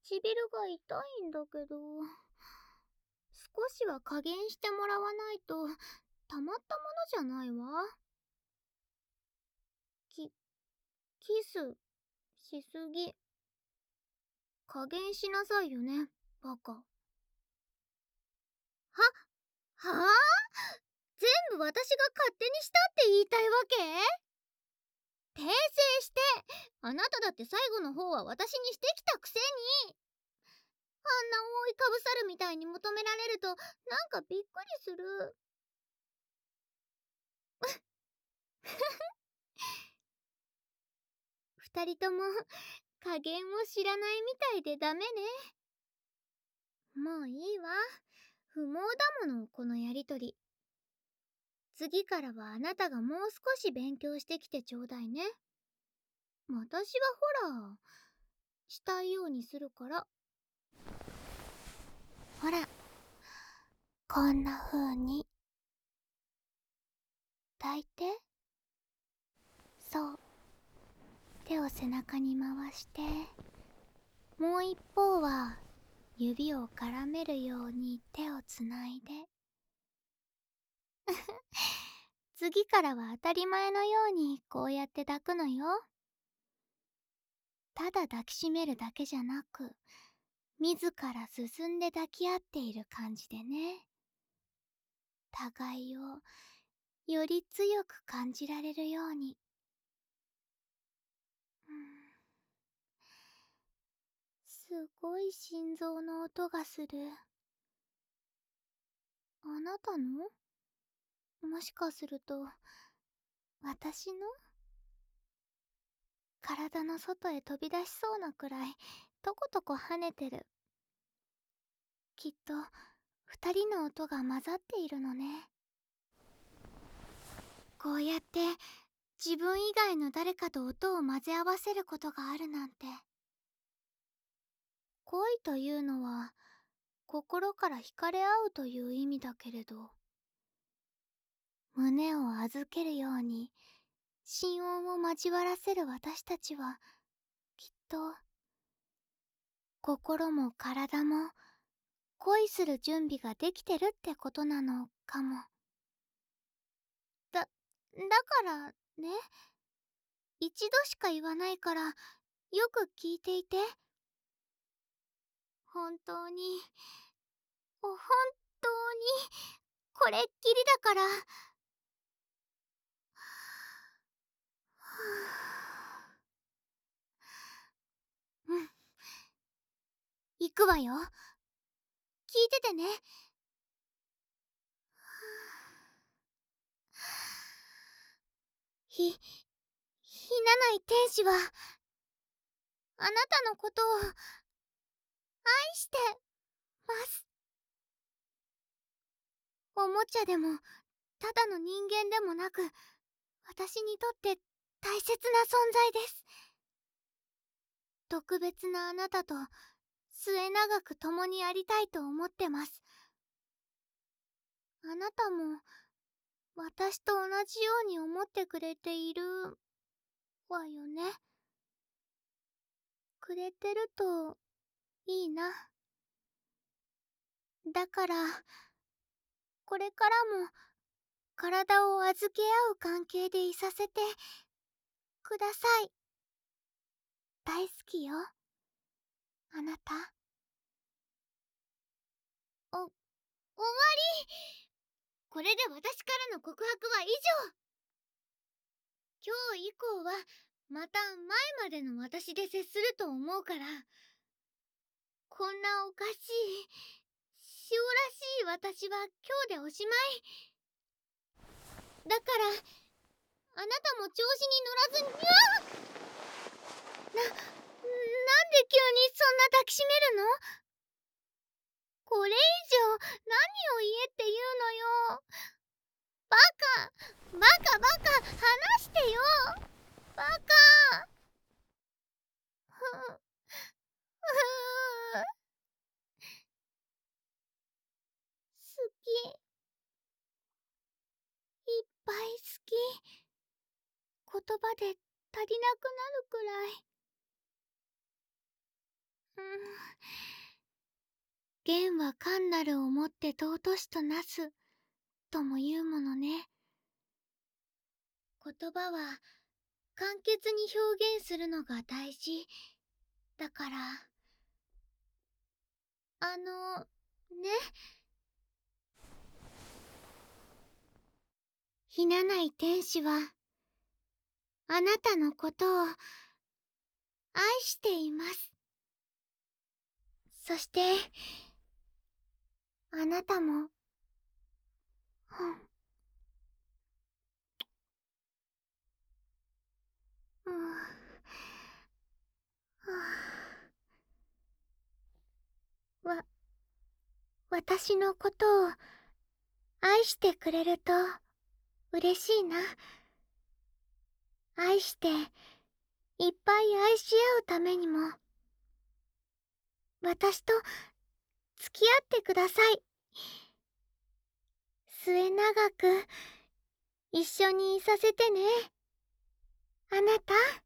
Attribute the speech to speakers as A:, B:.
A: 唇が痛いんだけど、少しは加減してもらわないとたまったものじゃないわ。キスしすぎ。加減しなさいよね、バカ。はあ？全部私が勝手にしたって言いたいわけ？訂正して。あなただって最後の方は私にしてきたくせに。あんな覆いかぶさるみたいに求められるとなんかびっくりする。二人とも加減を知らないみたいでダメね。もういいわ。不毛だもの、このやりとり。次からはあなたがもう少し勉強してきてちょうだいね。私はほら、したいようにするから。ほら、こんな風に抱いて。そう、手を背中に回して、もう一方は指を絡めるように手をつないで。次からは当たり前のようにこうやって抱くのよ。ただ抱きしめるだけじゃなく、自ら進んで抱き合っている感じでね。互いをより強く感じられるように。すごい心臓の音がする。あなたの？もしかすると、私の？体の外へ飛び出しそうなくらい、とことこ跳ねてる。きっと、二人の音が混ざっているのね。こうやって、自分以外の誰かと音を混ぜ合わせることがあるなんて。恋というのは、心から惹かれ合うという意味だけれど、胸を預けるように、心音を交わらせる私たちは、きっと、心も体も恋する準備ができてるってことなのかも。だからね、一度しか言わないから、よく聞いていて。本当に、本当に、これっきりだから。うん。行くわよ。聞いててね。ひなない天使は、あなたのことを、愛してます。おもちゃでも、ただの人間でもなく、私にとって大切な存在です。特別なあなたと、末永く共にありたいと思ってます。あなたも、私と同じように思ってくれているわよね。くれてるといいな。だから、これからも体を預け合う関係でいさせてください。大好きよ、あなた。終わり。これで私からの告白は以上。今日以降はまた前までの私で接すると思うから。こんなおかしい、塩らしい私は今日でおしまい。だから、あなたも調子に乗らずに。なんで急にそんな抱きしめるの？これ以上何を言えっていうのよ。バカ離してよ。バカ。好き。いっぱい好き。言葉で足りなくなるくらい。 剣は単なるをもって尊しとなすとも言うものね。言葉は簡潔に表現するのが大事だから。ね、ひなない天使はあなたのことを愛しています。そしてあなたも。うん、私のことを愛してくれると嬉しいな。愛していっぱい愛し合うためにも私と付き合ってください。末永く一緒にいさせてね、あなた。